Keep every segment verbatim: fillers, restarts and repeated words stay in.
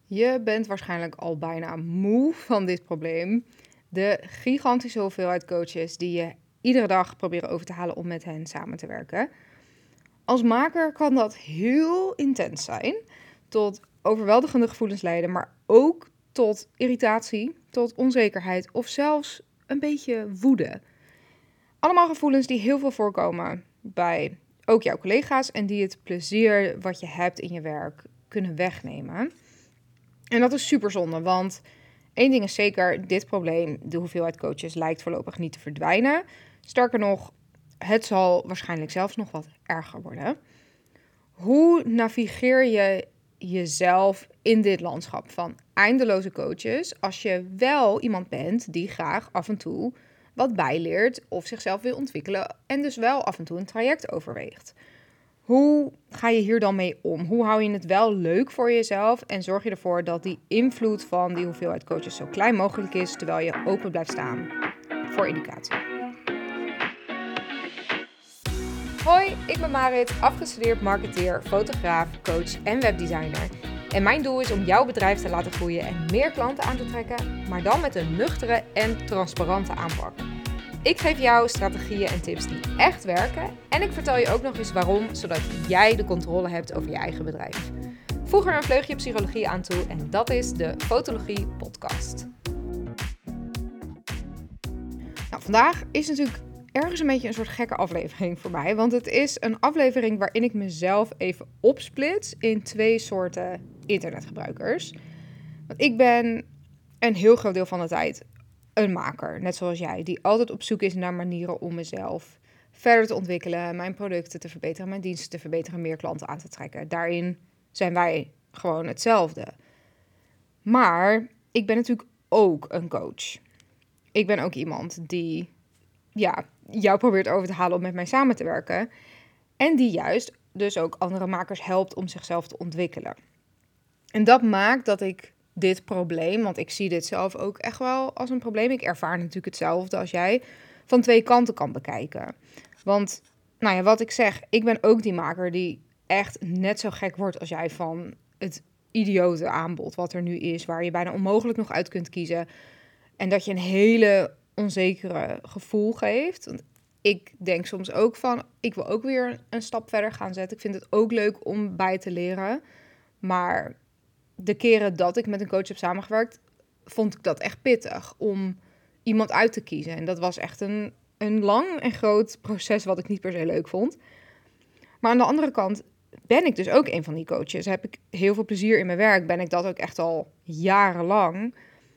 Je bent waarschijnlijk al bijna moe van dit probleem. De gigantische hoeveelheid coaches die je iedere dag proberen over te halen om met hen samen te werken. Als maker kan dat heel intens zijn, tot overweldigende gevoelens leiden, maar ook tot irritatie, tot onzekerheid of zelfs een beetje woede. Allemaal gevoelens die heel veel voorkomen bij ook jouw collega's en die het plezier wat je hebt in je werk kunnen wegnemen. En dat is super zonde, want één ding is zeker, dit probleem, de hoeveelheid coaches, lijkt voorlopig niet te verdwijnen. Sterker nog, het zal waarschijnlijk zelfs nog wat erger worden. Hoe navigeer je jezelf in dit landschap van eindeloze coaches als je wel iemand bent die graag af en toe wat bijleert of zichzelf wil ontwikkelen en dus wel af en toe een traject overweegt? Hoe ga je hier dan mee om? Hoe hou je het wel leuk voor jezelf en zorg je ervoor dat die invloed van die hoeveelheid coaches zo klein mogelijk is, terwijl je open blijft staan voor educatie? Hoi, ik ben Marit, afgestudeerd marketeer, fotograaf, coach en webdesigner. En mijn doel is om jouw bedrijf te laten groeien en meer klanten aan te trekken, maar dan met een nuchtere en transparante aanpak. Ik geef jou strategieën en tips die echt werken en ik vertel je ook nog eens waarom, zodat jij de controle hebt over je eigen bedrijf. Voeg er een vleugje psychologie aan toe en dat is de Fotologie Podcast. Nou, vandaag is natuurlijk ergens een beetje een soort gekke aflevering voor mij, want het is een aflevering waarin ik mezelf even opsplits in twee soorten internetgebruikers. Want ik ben een heel groot deel van de tijd een maker, net zoals jij, die altijd op zoek is naar manieren om mezelf verder te ontwikkelen, mijn producten te verbeteren, mijn diensten te verbeteren, meer klanten aan te trekken. Daarin zijn wij gewoon hetzelfde. Maar ik ben natuurlijk ook een coach. Ik ben ook iemand die ja, jou probeert over te halen om met mij samen te werken. En die juist dus ook andere makers helpt om zichzelf te ontwikkelen. En dat maakt dat ik dit probleem, want ik zie dit zelf ook echt wel als een probleem. Ik ervaar natuurlijk hetzelfde als jij, van twee kanten kan bekijken. Want, nou ja, wat ik zeg, ik ben ook die maker die echt net zo gek wordt als jij van het idiote aanbod wat er nu is, waar je bijna onmogelijk nog uit kunt kiezen. En dat je een hele onzekere gevoel geeft. Want ik denk soms ook van, ik wil ook weer een stap verder gaan zetten. Ik vind het ook leuk om bij te leren. Maar de keren dat ik met een coach heb samengewerkt, vond ik dat echt pittig om iemand uit te kiezen. En dat was echt een, een lang en groot proces wat ik niet per se leuk vond. Maar aan de andere kant ben ik dus ook een van die coaches. Heb ik heel veel plezier in mijn werk. Ben ik dat ook echt al jarenlang.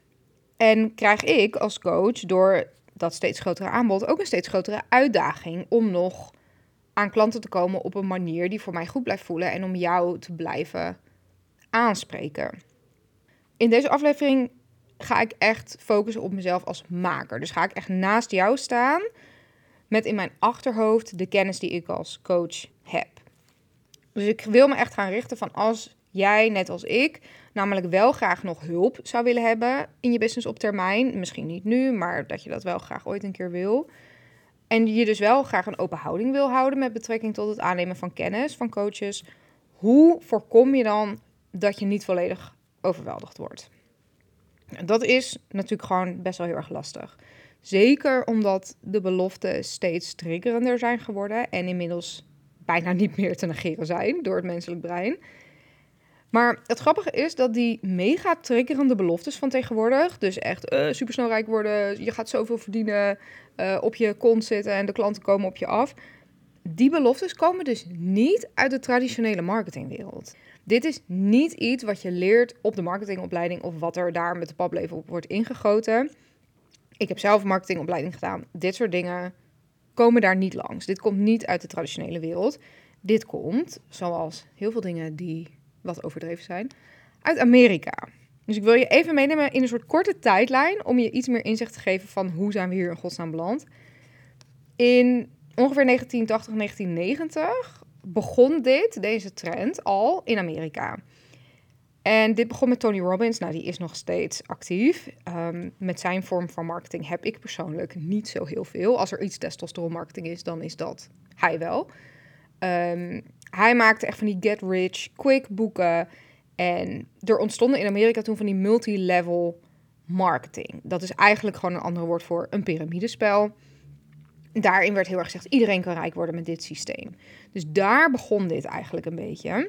En krijg ik als coach door dat steeds grotere aanbod ook een steeds grotere uitdaging om nog aan klanten te komen op een manier die voor mij goed blijft voelen en om jou te blijven aanspreken. In deze aflevering ga ik echt focussen op mezelf als maker. Dus ga ik echt naast jou staan met in mijn achterhoofd de kennis die ik als coach heb. Dus ik wil me echt gaan richten van als jij, net als ik, namelijk wel graag nog hulp zou willen hebben in je business op termijn. Misschien niet nu, maar dat je dat wel graag ooit een keer wil. En je dus wel graag een open houding wil houden met betrekking tot het aannemen van kennis van coaches. Hoe voorkom je dan dat je niet volledig overweldigd wordt? Dat is natuurlijk gewoon best wel heel erg lastig. Zeker omdat de beloften steeds triggerender zijn geworden en inmiddels bijna niet meer te negeren zijn door het menselijk brein. Maar het grappige is dat die mega triggerende beloftes van tegenwoordig, dus echt uh, supersnel rijk worden, je gaat zoveel verdienen, uh, op je kont zitten en de klanten komen op je af. Die beloftes komen dus niet uit de traditionele marketingwereld. Dit is niet iets wat je leert op de marketingopleiding of wat er daar met de paplepel op wordt ingegoten. Ik heb zelf een marketingopleiding gedaan. Dit soort dingen komen daar niet langs. Dit komt niet uit de traditionele wereld. Dit komt, zoals heel veel dingen die wat overdreven zijn, uit Amerika. Dus ik wil je even meenemen in een soort korte tijdlijn om je iets meer inzicht te geven van hoe zijn we hier in godsnaam beland. In ongeveer negentien tachtig, negentien negentig begon dit, deze trend, al in Amerika. En dit begon met Tony Robbins. Nou, die is nog steeds actief. Um, met zijn vorm van marketing heb ik persoonlijk niet zo heel veel. Als er iets testosteronmarketing is, dan is dat hij wel. Um, hij maakte echt van die get rich quick boeken. En er ontstonden in Amerika toen van die multi-level marketing. Dat is eigenlijk gewoon een ander woord voor een piramidespel. Daarin werd heel erg gezegd, iedereen kan rijk worden met dit systeem. Dus daar begon dit eigenlijk een beetje.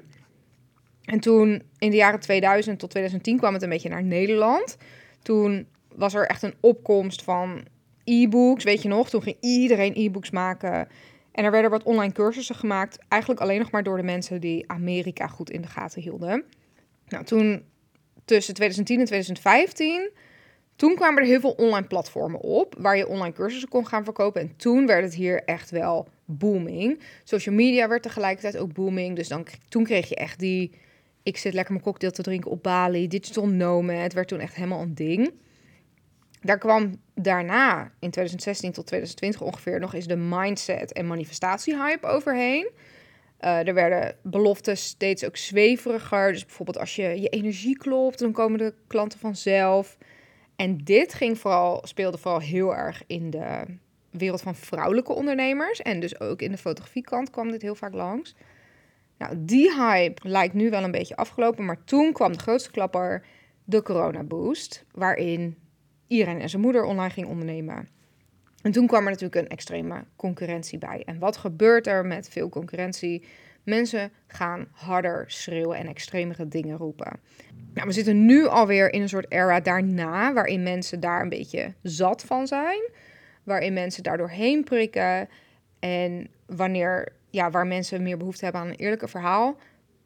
En toen in de jaren tweeduizend tot tweeduizend tien kwam het een beetje naar Nederland. Toen was er echt een opkomst van e-books, weet je nog? Toen ging iedereen e-books maken. En er werden wat online cursussen gemaakt. Eigenlijk alleen nog maar door de mensen die Amerika goed in de gaten hielden. Nou, toen tussen tweeduizend tien en tweeduizend vijftien... toen kwamen er heel veel online platformen op waar je online cursussen kon gaan verkopen. En toen werd het hier echt wel booming. Social media werd tegelijkertijd ook booming. Dus dan, toen kreeg je echt die, ik zit lekker mijn cocktail te drinken op Bali, digital nomad. Het werd toen echt helemaal een ding. Daar kwam daarna in tweeduizend zestien tot tweeduizend twintig ongeveer nog eens de mindset en manifestatie hype overheen. Uh, er werden beloftes steeds ook zweveriger. Dus bijvoorbeeld als je je energie klopt, dan komen de klanten vanzelf. En dit ging vooral, speelde vooral heel erg in de wereld van vrouwelijke ondernemers. En dus ook in de fotografiekant kwam dit heel vaak langs. Nou, die hype lijkt nu wel een beetje afgelopen. Maar toen kwam de grootste klapper, de coronaboost. Waarin iedereen en zijn moeder online ging ondernemen. En toen kwam er natuurlijk een extreme concurrentie bij. En wat gebeurt er met veel concurrentie? Mensen gaan harder schreeuwen en extremere dingen roepen. Nou, we zitten nu alweer in een soort era daarna, waarin mensen daar een beetje zat van zijn. Waarin mensen daardoor heen prikken. En wanneer, ja, waar mensen meer behoefte hebben aan een eerlijke verhaal.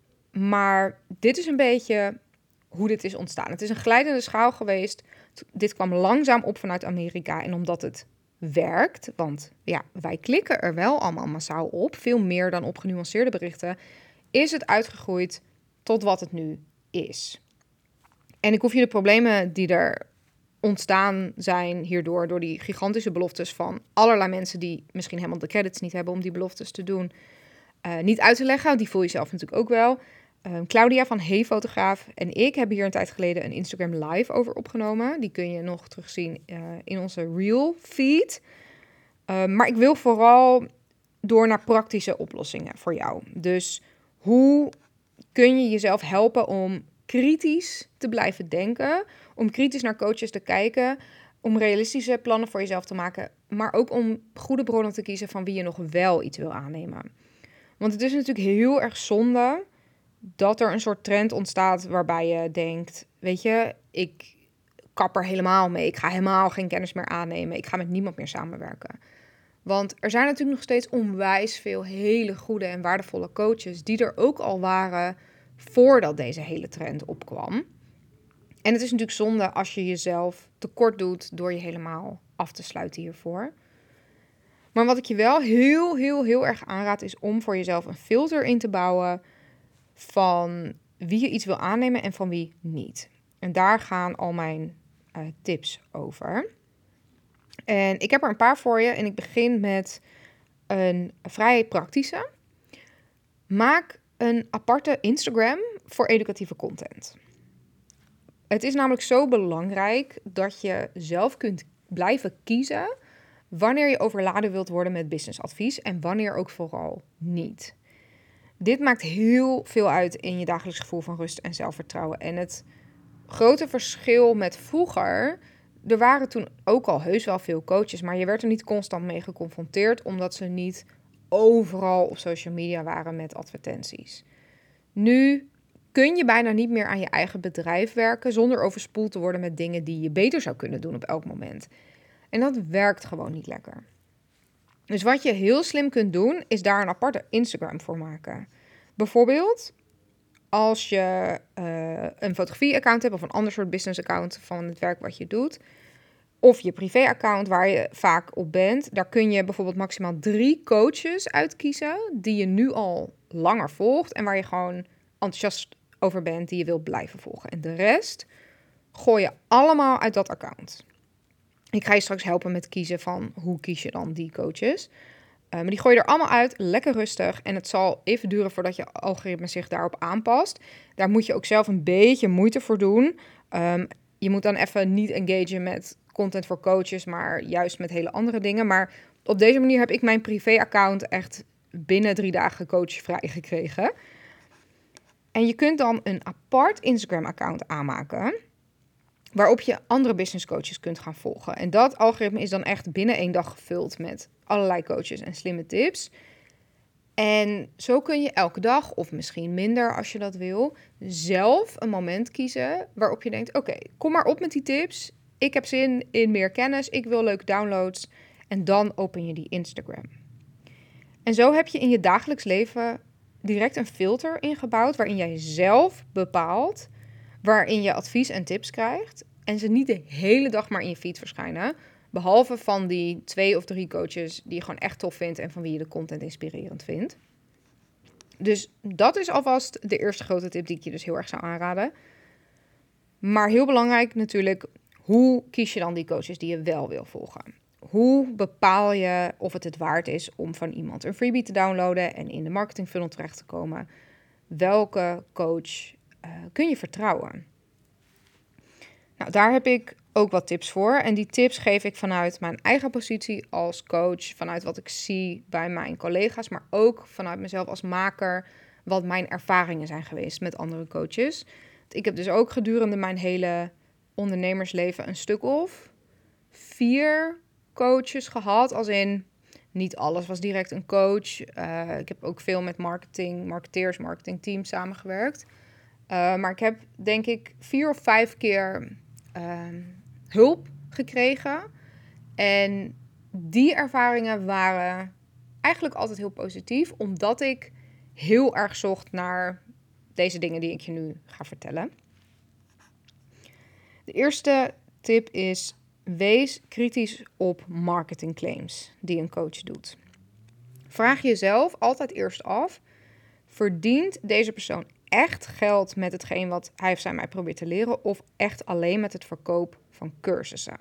Maar dit is een beetje hoe dit is ontstaan. Het is een glijdende schaal geweest. Dit kwam langzaam op vanuit Amerika. En omdat het werkt, want ja, wij klikken er wel allemaal massaal op, veel meer dan op genuanceerde berichten, is het uitgegroeid tot wat het nu is. En ik hoef je de problemen die er ontstaan zijn hierdoor, door die gigantische beloftes van allerlei mensen die misschien helemaal de credits niet hebben om die beloftes te doen, uh, niet uit te leggen. Die voel je zelf natuurlijk ook wel. Uh, Claudia van Hey Fotograaf en ik hebben hier een tijd geleden een Instagram live over opgenomen. Die kun je nog terugzien uh, in onze Reel feed. Uh, maar ik wil vooral door naar praktische oplossingen voor jou. Dus hoe kun je jezelf helpen om kritisch te blijven denken, om kritisch naar coaches te kijken, om realistische plannen voor jezelf te maken, maar ook om goede bronnen te kiezen van wie je nog wel iets wil aannemen. Want het is natuurlijk heel erg zonde dat er een soort trend ontstaat waarbij je denkt, weet je, ik kap er helemaal mee. Ik ga helemaal geen kennis meer aannemen. Ik ga met niemand meer samenwerken. Want er zijn natuurlijk nog steeds onwijs veel hele goede en waardevolle coaches die er ook al waren voordat deze hele trend opkwam. En het is natuurlijk zonde als je jezelf tekort doet door je helemaal af te sluiten hiervoor. Maar wat ik je wel heel, heel, heel erg aanraad is om voor jezelf een filter in te bouwen van wie je iets wil aannemen en van wie niet. En daar gaan al mijn uh, tips over. En ik heb er een paar voor je en ik begin met een vrij praktische. Maak een aparte Instagram voor educatieve content. Het is namelijk zo belangrijk dat je zelf kunt blijven kiezen wanneer je overladen wilt worden met businessadvies en wanneer ook vooral niet. Dit maakt heel veel uit in je dagelijks gevoel van rust en zelfvertrouwen. En het grote verschil met vroeger, er waren toen ook al heus wel veel coaches, maar je werd er niet constant mee geconfronteerd, omdat ze niet overal op social media waren met advertenties. Nu kun je bijna niet meer aan je eigen bedrijf werken zonder overspoeld te worden met dingen die je beter zou kunnen doen op elk moment. En dat werkt gewoon niet lekker. Dus wat je heel slim kunt doen, is daar een aparte Instagram voor maken. Bijvoorbeeld, als je uh, een fotografie-account hebt of een ander soort business-account van het werk wat je doet, of je privé-account waar je vaak op bent, daar kun je bijvoorbeeld maximaal drie coaches uitkiezen die je nu al langer volgt en waar je gewoon enthousiast over bent, die je wilt blijven volgen. En de rest gooi je allemaal uit dat account. Ik ga je straks helpen met kiezen van hoe kies je dan die coaches. Uh, maar die gooi je er allemaal uit, lekker rustig. En het zal even duren voordat je algoritme zich daarop aanpast. Daar moet je ook zelf een beetje moeite voor doen. Um, je moet dan even niet engagen met content voor coaches, maar juist met hele andere dingen. Maar op deze manier heb ik mijn privé-account echt binnen drie dagen coachvrij gekregen. En je kunt dan een apart Instagram-account aanmaken, waarop je andere business coaches kunt gaan volgen. En dat algoritme is dan echt binnen één dag gevuld met allerlei coaches en slimme tips. En zo kun je elke dag, of misschien minder als je dat wil, zelf een moment kiezen waarop je denkt, oké, okay, kom maar op met die tips. Ik heb zin in meer kennis, ik wil leuke downloads. En dan open je die Instagram. En zo heb je in je dagelijks leven direct een filter ingebouwd waarin jij zelf bepaalt waarin je advies en tips krijgt en ze niet de hele dag maar in je feed verschijnen, behalve van die twee of drie coaches die je gewoon echt tof vindt en van wie je de content inspirerend vindt. Dus dat is alvast de eerste grote tip die ik je dus heel erg zou aanraden. Maar heel belangrijk natuurlijk, hoe kies je dan die coaches die je wel wil volgen? Hoe bepaal je of het het waard is om van iemand een freebie te downloaden en in de marketing funnel terecht te komen? Welke coach uh, kun je vertrouwen? Nou, daar heb ik ook wat tips voor. En die tips geef ik vanuit mijn eigen positie als coach, vanuit wat ik zie bij mijn collega's, maar ook vanuit mezelf als maker, wat mijn ervaringen zijn geweest met andere coaches. Ik heb dus ook gedurende mijn hele ondernemersleven een stuk of vier coaches gehad, als in niet alles was direct een coach. Uh, ik heb ook veel met marketing, marketeers, marketingteams samengewerkt. Uh, maar ik heb denk ik vier of vijf keer uh, hulp gekregen. En die ervaringen waren eigenlijk altijd heel positief, omdat ik heel erg zocht naar deze dingen die ik je nu ga vertellen. De eerste tip is: wees kritisch op marketingclaims die een coach doet. Vraag jezelf altijd eerst af: verdient deze persoon echt geld met hetgeen wat hij of zij mij probeert te leren, of echt alleen met het verkoop van cursussen?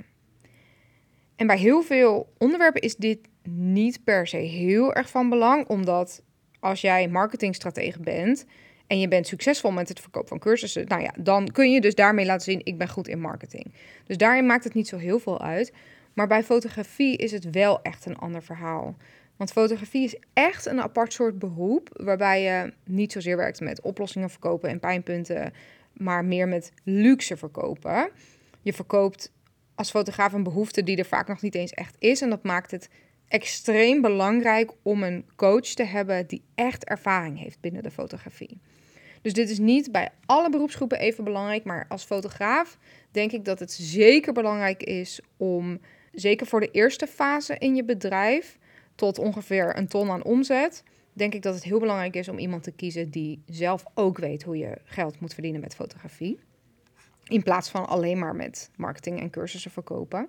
En bij heel veel onderwerpen is dit niet per se heel erg van belang, omdat als jij marketingstratege bent en je bent succesvol met het verkoop van cursussen, nou ja, dan kun je dus daarmee laten zien: ik ben goed in marketing. Dus daarin maakt het niet zo heel veel uit. Maar bij fotografie is het wel echt een ander verhaal. Want fotografie is echt een apart soort beroep, waarbij je niet zozeer werkt met oplossingen verkopen en pijnpunten, maar meer met luxe verkopen. Je verkoopt als fotograaf een behoefte die er vaak nog niet eens echt is. En dat maakt het extreem belangrijk om een coach te hebben die echt ervaring heeft binnen de fotografie. Dus dit is niet bij alle beroepsgroepen even belangrijk, maar als fotograaf denk ik dat het zeker belangrijk is om, zeker voor de eerste fase in je bedrijf, tot ongeveer een ton aan omzet, denk ik dat het heel belangrijk is om iemand te kiezen die zelf ook weet hoe je geld moet verdienen met fotografie. In plaats van alleen maar met marketing en cursussen verkopen.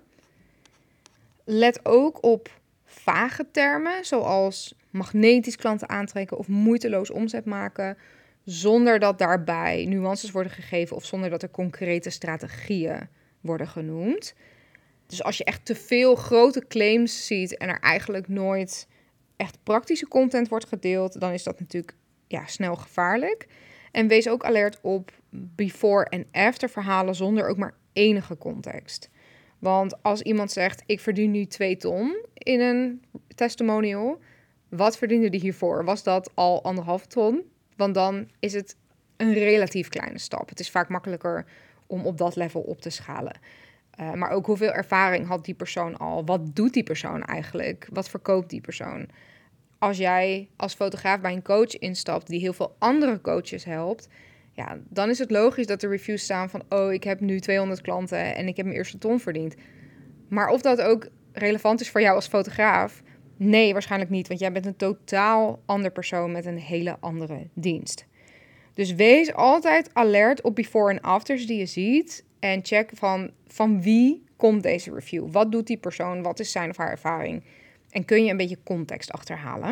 Let ook op vage termen, zoals magnetisch klanten aantrekken of moeiteloos omzet maken, zonder dat daarbij nuances worden gegeven of zonder dat er concrete strategieën worden genoemd. Dus als je echt te veel grote claims ziet en er eigenlijk nooit echt praktische content wordt gedeeld, dan is dat natuurlijk ja, snel gevaarlijk. En wees ook alert op before en after verhalen zonder ook maar enige context. Want als iemand zegt: ik verdien nu twee ton in een testimonial, wat verdiende die hiervoor? Was dat al anderhalf ton? Want dan is het een relatief kleine stap. Het is vaak makkelijker om op dat level op te schalen. Uh, maar ook hoeveel ervaring had die persoon al? Wat doet die persoon eigenlijk? Wat verkoopt die persoon? Als jij als fotograaf bij een coach instapt die heel veel andere coaches helpt, ja, dan is het logisch dat er reviews staan van: oh, ik heb nu tweehonderd klanten en ik heb mijn eerste ton verdiend. Maar of dat ook relevant is voor jou als fotograaf? Nee, waarschijnlijk niet, want jij bent een totaal ander persoon met een hele andere dienst. Dus wees altijd alert op before en afters die je ziet en check van, van wie komt deze review? Wat doet die persoon? Wat is zijn of haar ervaring? En kun je een beetje context achterhalen.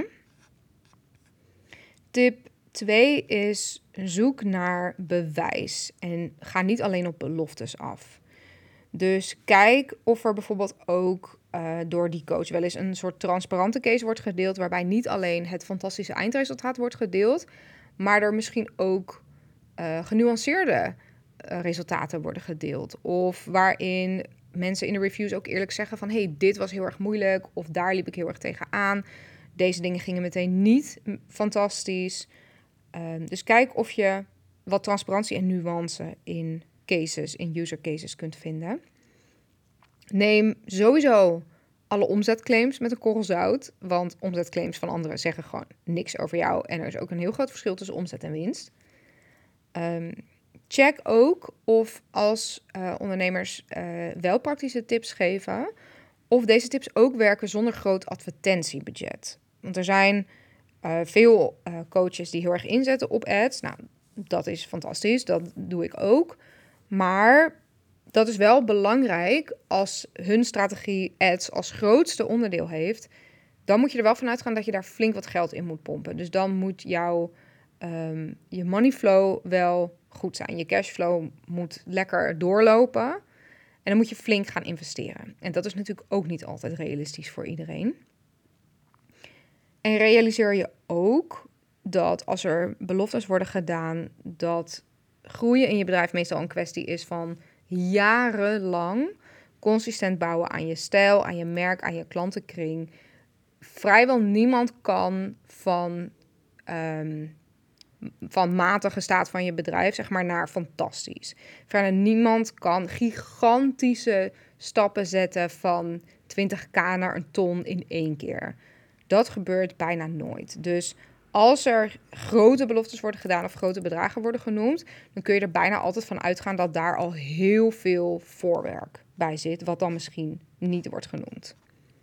Tip twee is: zoek naar bewijs en ga niet alleen op beloftes af. Dus kijk of er bijvoorbeeld ook uh, door die coach wel eens een soort transparante case wordt gedeeld, waarbij niet alleen het fantastische eindresultaat wordt gedeeld, maar er misschien ook uh, genuanceerde uh, resultaten worden gedeeld. Of waarin mensen in de reviews ook eerlijk zeggen van: hey, dit was heel erg moeilijk, of daar liep ik heel erg tegenaan. Deze dingen gingen meteen niet fantastisch. Uh, dus kijk of je wat transparantie en nuance in cases, in user cases kunt vinden. Neem sowieso alle omzetclaims met een korrel zout, want omzetclaims van anderen zeggen gewoon niks over jou en er is ook een heel groot verschil tussen omzet en winst. Um, check ook of als uh, ondernemers uh, wel praktische tips geven, of deze tips ook werken zonder groot advertentiebudget. Want er zijn uh, veel uh, coaches die heel erg inzetten op ads. Nou, dat is fantastisch, dat doe ik ook. Maar dat is wel belangrijk als hun strategie ads als grootste onderdeel heeft. Dan moet je er wel van uitgaan dat je daar flink wat geld in moet pompen. Dus dan moet jouw um, je money flow wel goed zijn. Je cashflow moet lekker doorlopen. En dan moet je flink gaan investeren. En dat is natuurlijk ook niet altijd realistisch voor iedereen. En realiseer je ook dat als er beloftes worden gedaan, dat groeien in je bedrijf meestal een kwestie is van jarenlang consistent bouwen aan je stijl, aan je merk, aan je klantenkring. Vrijwel niemand kan van, um, van matige staat van je bedrijf, zeg maar, naar fantastisch. Vrijwel niemand kan gigantische stappen zetten van twintig k naar een ton in één keer. Dat gebeurt bijna nooit. Dus als er grote beloftes worden gedaan of grote bedragen worden genoemd, dan kun je er bijna altijd van uitgaan dat daar al heel veel voorwerk bij zit, wat dan misschien niet wordt genoemd.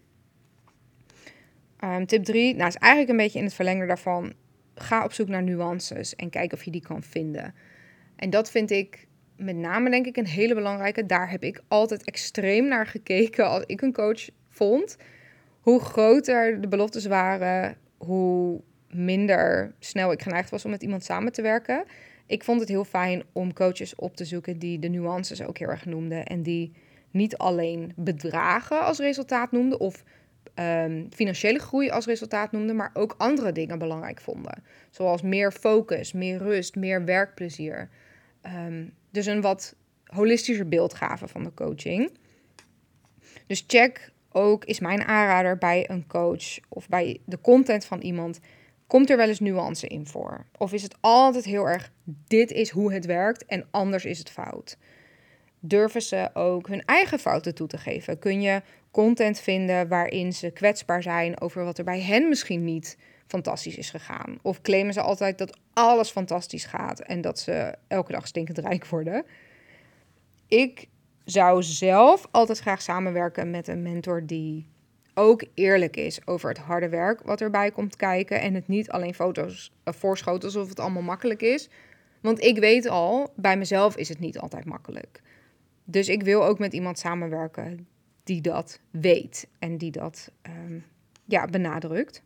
Um, tip drie, nou is eigenlijk een beetje in het verlengde daarvan. Ga op zoek naar nuances en kijk of je die kan vinden. En dat vind ik met name denk ik een hele belangrijke. Daar heb ik altijd extreem naar gekeken als ik een coach vond. Hoe groter de beloftes waren, hoe minder snel ik geneigd was om met iemand samen te werken. Ik vond het heel fijn om coaches op te zoeken die de nuances ook heel erg noemden. En die niet alleen bedragen als resultaat noemden of um, financiële groei als resultaat noemden, maar ook andere dingen belangrijk vonden. Zoals meer focus, meer rust, meer werkplezier. Um, dus een wat holistischer beeld gaven van de coaching. Dus check ook, is mijn aanrader bij een coach of bij de content van iemand, komt er wel eens nuance in voor? Of is het altijd heel erg, dit is hoe het werkt en anders is het fout? Durven ze ook hun eigen fouten toe te geven? Kun je content vinden waarin ze kwetsbaar zijn over wat er bij hen misschien niet fantastisch is gegaan? Of claimen ze altijd dat alles fantastisch gaat en dat ze elke dag stinkend rijk worden? Ik zou zelf altijd graag samenwerken met een mentor die ook eerlijk is over het harde werk wat erbij komt kijken en het niet alleen foto's uh, voorschot alsof het allemaal makkelijk is. Want ik weet al, bij mezelf is het niet altijd makkelijk. Dus ik wil ook met iemand samenwerken die dat weet en die dat um, ja, benadrukt.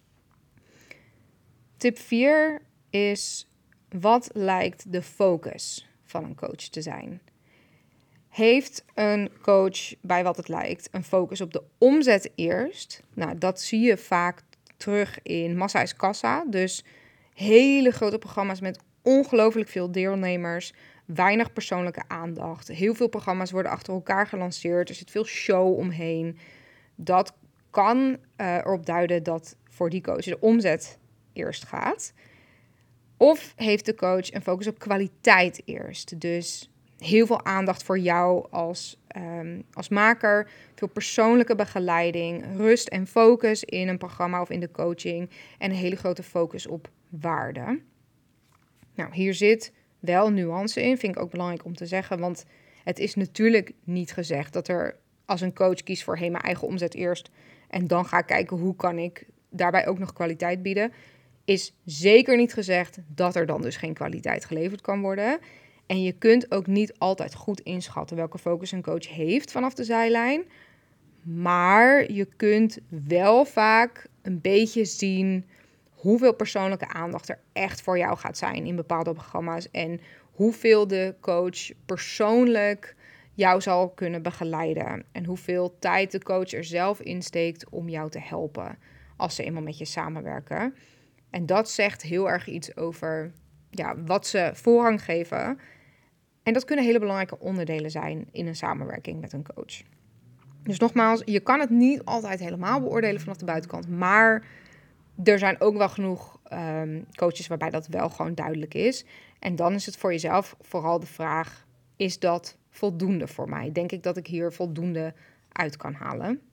Tip vier is, wat lijkt de focus van een coach te zijn? Heeft een coach, bij wat het lijkt, een focus op de omzet eerst? Nou, dat zie je vaak terug in massa is kassa. Dus hele grote programma's met ongelooflijk veel deelnemers, weinig persoonlijke aandacht. Heel veel programma's worden achter elkaar gelanceerd. Er zit veel show omheen. Dat kan uh, erop duiden dat voor die coach de omzet eerst gaat. Of heeft de coach een focus op kwaliteit eerst? Dus heel veel aandacht voor jou als, um, als maker. Veel persoonlijke begeleiding. Rust en focus in een programma of in de coaching. En een hele grote focus op waarde. Nou, hier zit wel nuance in. Vind ik ook belangrijk om te zeggen. Want het is natuurlijk niet gezegd dat er als een coach kiest voor hey, mijn eigen omzet eerst. En dan ga ik kijken hoe kan ik daarbij ook nog kwaliteit bieden. Is zeker niet gezegd dat er dan dus geen kwaliteit geleverd kan worden. En je kunt ook niet altijd goed inschatten welke focus een coach heeft vanaf de zijlijn. Maar je kunt wel vaak een beetje zien hoeveel persoonlijke aandacht er echt voor jou gaat zijn in bepaalde programma's. En hoeveel de coach persoonlijk jou zal kunnen begeleiden. En hoeveel tijd de coach er zelf insteekt om jou te helpen als ze eenmaal met je samenwerken. En dat zegt heel erg iets over ja, wat ze voorrang geven. En dat kunnen hele belangrijke onderdelen zijn in een samenwerking met een coach. Dus nogmaals, je kan het niet altijd helemaal beoordelen vanaf de buitenkant. Maar er zijn ook wel genoeg um, coaches waarbij dat wel gewoon duidelijk is. En dan is het voor jezelf vooral de vraag, is dat voldoende voor mij? Denk ik dat ik hier voldoende uit kan halen?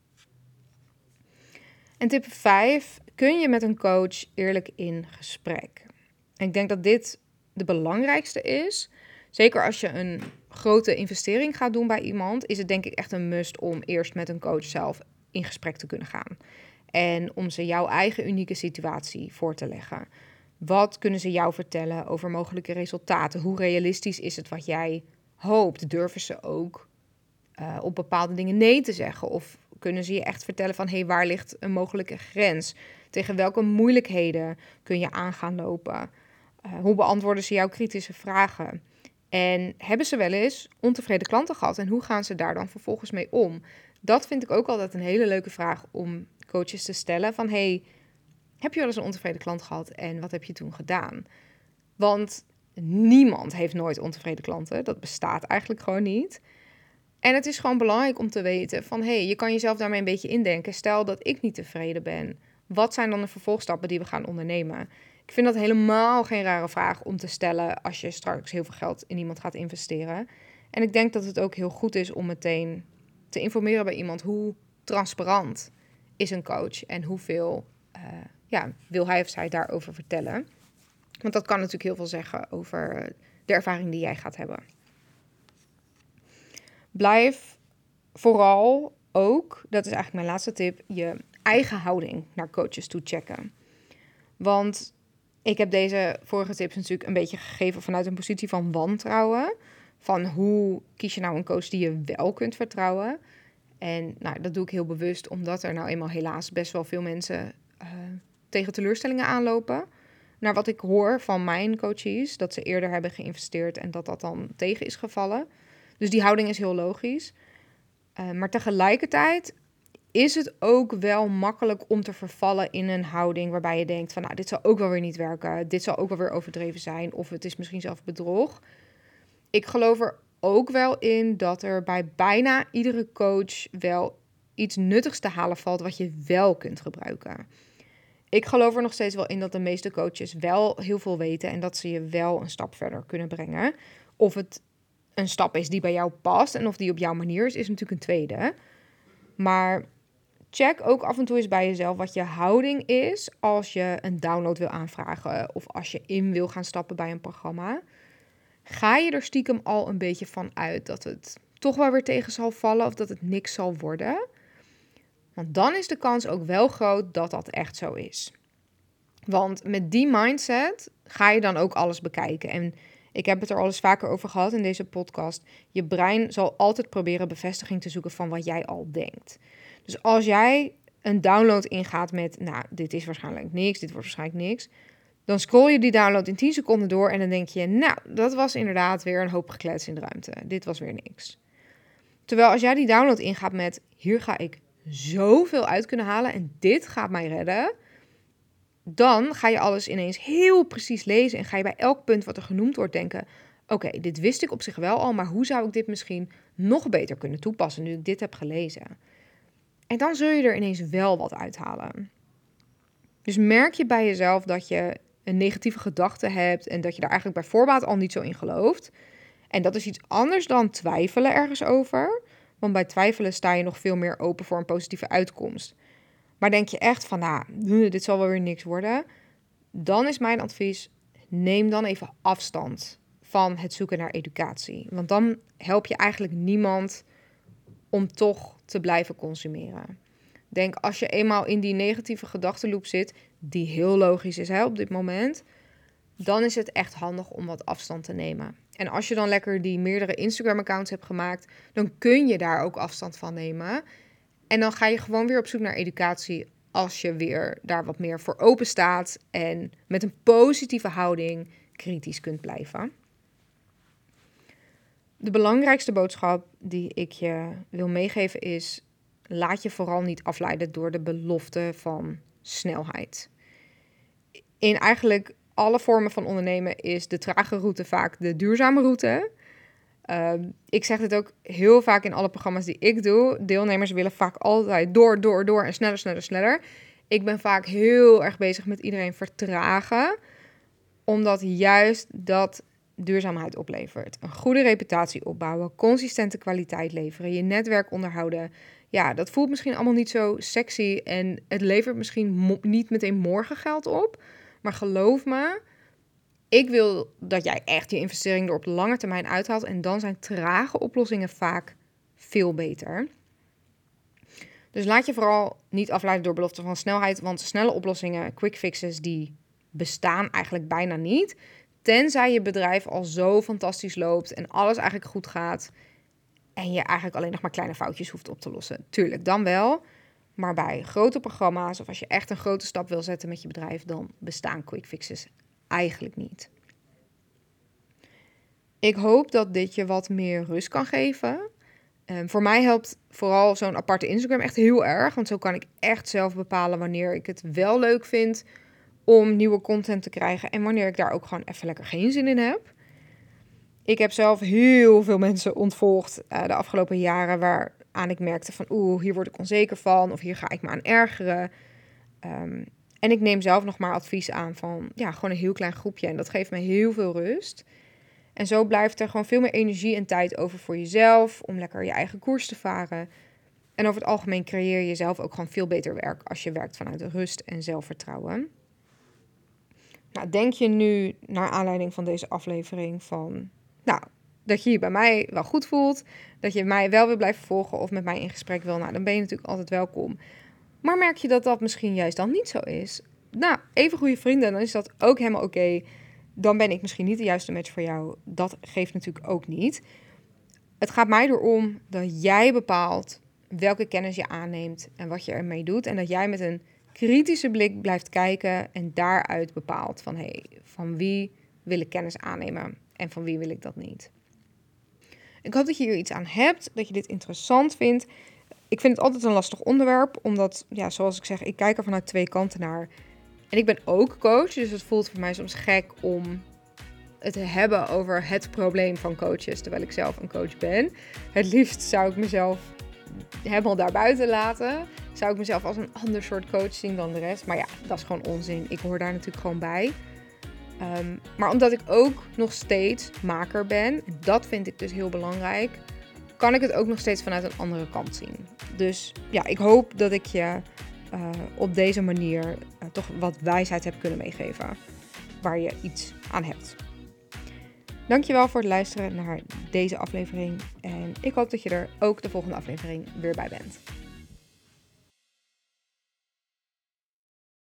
En tip vijf, kun je met een coach eerlijk in gesprek? En ik denk dat dit de belangrijkste is. Zeker als je een grote investering gaat doen bij iemand, is het denk ik echt een must om eerst met een coach zelf in gesprek te kunnen gaan. En om ze jouw eigen unieke situatie voor te leggen. Wat kunnen ze jou vertellen over mogelijke resultaten? Hoe realistisch is het wat jij hoopt? Durven ze ook uh, op bepaalde dingen nee te zeggen? Of kunnen ze je echt vertellen van, hé, hey, waar ligt een mogelijke grens? Tegen welke moeilijkheden kun je aan gaan lopen? Uh, hoe beantwoorden ze jouw kritische vragen? En hebben ze wel eens ontevreden klanten gehad? En hoe gaan ze daar dan vervolgens mee om? Dat vind ik ook altijd een hele leuke vraag om coaches te stellen. Van, hey, heb je wel eens een ontevreden klant gehad en wat heb je toen gedaan? Want niemand heeft nooit ontevreden klanten. Dat bestaat eigenlijk gewoon niet. En het is gewoon belangrijk om te weten van, hé, hey, je kan jezelf daarmee een beetje indenken. Stel dat ik niet tevreden ben. Wat zijn dan de vervolgstappen die we gaan ondernemen? Ik vind dat helemaal geen rare vraag om te stellen als je straks heel veel geld in iemand gaat investeren. En ik denk dat het ook heel goed is om meteen te informeren bij iemand hoe transparant is een coach en hoeveel uh, ja, wil hij of zij daarover vertellen. Want dat kan natuurlijk heel veel zeggen over de ervaring die jij gaat hebben. Blijf vooral ook, dat is eigenlijk mijn laatste tip, je eigen houding naar coaches toe checken. Want ik heb deze vorige tips natuurlijk een beetje gegeven vanuit een positie van wantrouwen. Van hoe kies je nou een coach die je wel kunt vertrouwen. En nou, dat doe ik heel bewust, omdat er nou eenmaal helaas best wel veel mensen uh, tegen teleurstellingen aanlopen. Naar wat ik hoor van mijn coaches, dat ze eerder hebben geïnvesteerd en dat dat dan tegen is gevallen. Dus die houding is heel logisch. Uh, maar tegelijkertijd is het ook wel makkelijk om te vervallen in een houding waarbij je denkt van, nou, dit zal ook wel weer niet werken. Dit zal ook wel weer overdreven zijn. Of het is misschien zelf bedrog. Ik geloof er ook wel in dat er bij bijna iedere coach wel iets nuttigs te halen valt wat je wel kunt gebruiken. Ik geloof er nog steeds wel in dat de meeste coaches wel heel veel weten en dat ze je wel een stap verder kunnen brengen. Of het een stap is die bij jou past en of die op jouw manier is, is natuurlijk een tweede. Maar check ook af en toe eens bij jezelf wat je houding is als je een download wil aanvragen of als je in wil gaan stappen bij een programma. Ga je er stiekem al een beetje van uit dat het toch wel weer tegen zal vallen of dat het niks zal worden? Want dan is de kans ook wel groot dat dat echt zo is. Want met die mindset ga je dan ook alles bekijken. En ik heb het er al eens vaker over gehad in deze podcast. Je brein zal altijd proberen bevestiging te zoeken van wat jij al denkt. Dus als jij een download ingaat met, nou, dit is waarschijnlijk niks, dit wordt waarschijnlijk niks. Dan scroll je die download in tien seconden door en dan denk je, nou, dat was inderdaad weer een hoop geklets in de ruimte. Dit was weer niks. Terwijl als jij die download ingaat met, hier ga ik zoveel uit kunnen halen en dit gaat mij redden, dan ga je alles ineens heel precies lezen en ga je bij elk punt wat er genoemd wordt denken, oké, okay, dit wist ik op zich wel al, maar hoe zou ik dit misschien nog beter kunnen toepassen nu ik dit heb gelezen? En dan zul je er ineens wel wat uithalen. Dus merk je bij jezelf dat je een negatieve gedachte hebt en dat je daar eigenlijk bij voorbaat al niet zo in gelooft. En dat is iets anders dan twijfelen ergens over. Want bij twijfelen sta je nog veel meer open voor een positieve uitkomst. Maar denk je echt van, nou, dit zal wel weer niks worden. Dan is mijn advies, neem dan even afstand van het zoeken naar educatie. Want dan help je eigenlijk niemand om toch te blijven consumeren. Denk, als je eenmaal in die negatieve gedachtenloop zit, die heel logisch is hè, op dit moment, dan is het echt handig om wat afstand te nemen. En als je dan lekker die meerdere Instagram-accounts hebt gemaakt, dan kun je daar ook afstand van nemen. En dan ga je gewoon weer op zoek naar educatie als je weer daar wat meer voor open staat en met een positieve houding kritisch kunt blijven. De belangrijkste boodschap die ik je wil meegeven is, laat je vooral niet afleiden door de belofte van snelheid. In eigenlijk alle vormen van ondernemen is de trage route vaak de duurzame route. Uh, ik zeg dit ook heel vaak in alle programma's die ik doe. Deelnemers willen vaak altijd door, door, door en sneller, sneller, sneller. Ik ben vaak heel erg bezig met iedereen vertragen. Omdat juist dat duurzaamheid oplevert. Een goede reputatie opbouwen, consistente kwaliteit leveren, je netwerk onderhouden. Ja, dat voelt misschien allemaal niet zo sexy en het levert misschien mo- niet meteen morgen geld op. Maar geloof me, ik wil dat jij echt je investering er op de lange termijn uithaalt. En dan zijn trage oplossingen vaak veel beter. Dus laat je vooral niet afleiden door beloften van snelheid. Want snelle oplossingen, quick fixes, die bestaan eigenlijk bijna niet. Tenzij je bedrijf al zo fantastisch loopt en alles eigenlijk goed gaat. En je eigenlijk alleen nog maar kleine foutjes hoeft op te lossen. Tuurlijk, dan wel. Maar bij grote programma's of als je echt een grote stap wil zetten met je bedrijf, dan bestaan quick fixes eigenlijk niet. Ik hoop dat dit je wat meer rust kan geven. Um, voor mij helpt vooral zo'n aparte Instagram echt heel erg. Want zo kan ik echt zelf bepalen wanneer ik het wel leuk vind om nieuwe content te krijgen. En wanneer ik daar ook gewoon even lekker geen zin in heb. Ik heb zelf heel veel mensen ontvolgd uh, de afgelopen jaren waaraan ik merkte van oeh, hier word ik onzeker van of hier ga ik me aan ergeren. Um, en ik neem zelf nog maar advies aan van ja, gewoon een heel klein groepje en dat geeft me heel veel rust. En zo blijft er gewoon veel meer energie en tijd over voor jezelf om lekker je eigen koers te varen. En over het algemeen creëer je zelf ook gewoon veel beter werk als je werkt vanuit rust en zelfvertrouwen. Nou, denk je nu naar aanleiding van deze aflevering van nou, dat je je bij mij wel goed voelt, dat je mij wel wil blijven volgen of met mij in gesprek wil, nou, dan ben je natuurlijk altijd welkom. Maar merk je dat dat misschien juist dan niet zo is? Nou, even goede vrienden, dan is dat ook helemaal oké. Okay. Dan ben ik misschien niet de juiste match voor jou. Dat geeft natuurlijk ook niet. Het gaat mij erom dat jij bepaalt welke kennis je aanneemt en wat je ermee doet. En dat jij met een kritische blik blijft kijken en daaruit bepaalt van, hey, van wie wil ik kennis aannemen en van wie wil ik dat niet. Ik hoop dat je hier iets aan hebt, dat je dit interessant vindt. Ik vind het altijd een lastig onderwerp, omdat, ja, zoals ik zeg, ik kijk er vanuit twee kanten naar. En ik ben ook coach, dus het voelt voor mij soms gek om het te hebben over het probleem van coaches, terwijl ik zelf een coach ben. Het liefst zou ik mezelf helemaal daarbuiten laten. Zou ik mezelf als een ander soort coach zien dan de rest. Maar ja, dat is gewoon onzin. Ik hoor daar natuurlijk gewoon bij. Um, maar omdat ik ook nog steeds maker ben, en dat vind ik dus heel belangrijk, kan ik het ook nog steeds vanuit een andere kant zien. Dus ja, ik hoop dat ik je uh, op deze manier uh, toch wat wijsheid heb kunnen meegeven, waar je iets aan hebt. Dankjewel voor het luisteren naar deze aflevering en ik hoop dat je er ook de volgende aflevering weer bij bent.